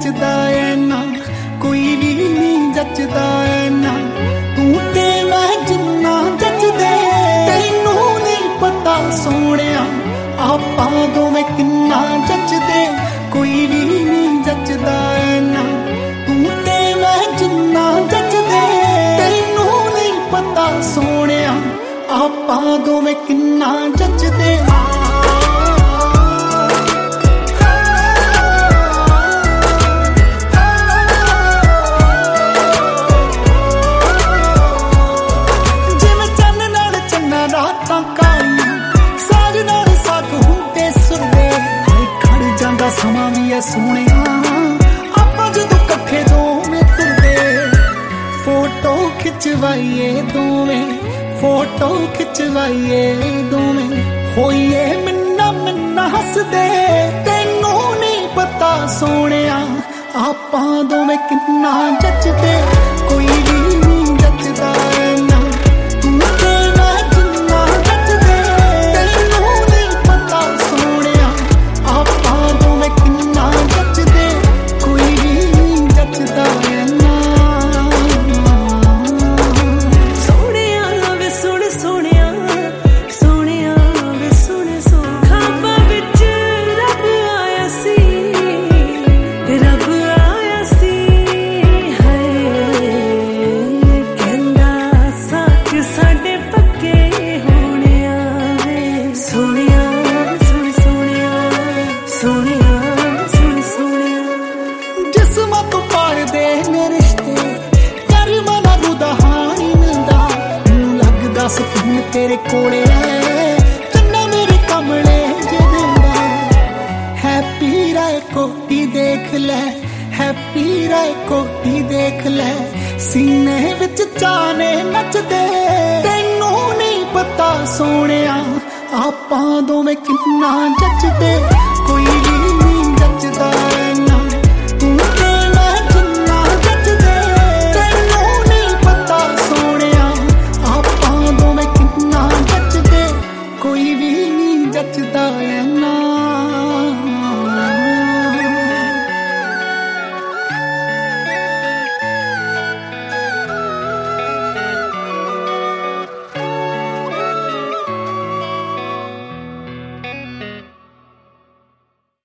जचदा है ना, कोई भी नहीं जचदा है ना। तू ते मैं जिन्ना जचदे, तैनू नहीं पता सोहणिया आपां दोवें किन्ना जचदे। कोई भी नहीं जचदा है ना, तू ते मैं जिन्ना जचदे, तैनू नहीं पता सोहणिया आपां दोवें किन्ना जचदे। समा भी है सोहणिया आपां जदों कट्ठे दोवें तुरदे, फोटो खिचवाइए दोवें, फोटो खिचवाइए दोवें। होइए मिन्ना मिन्ना हसदे, तैनू नहीं पता सोहणिया आपां दोवें किन्ना जचदे। कोई भी नहीं जचदा है ना, तू ते मैं जिन्ना जचदे, तैनू नहीं पता सोहणिया आपां दोवें किन्ना जचदे। कोई भी नहीं जचदा है ना। सोहणिया वे सुण सोहणिया, सोहणिया वे सुण सो। खाबां विच रब आया सी, रब आया सी। हाय कहंदा साथ साडे पक्के होणिया वे। सोहणिया सुण सोहणिया, सोहणिया सुण सोहणिया। जिस्मां तो पार दे ने रिश्ते, करमां नाल उदाहार ही मिलदा। मैनूं लगदा सुकून तेरे कोले है, चन्ना मेरे कमले जे दिंदा। हैप्पी राय कोटी देख ले, हैप्पी राय कोटी देख ले। सीने विच चाने नचदे, तैनू नहीं पता सोहणिया आपां दोवें किन्ना जचदे। कोई भी नहीं जचदा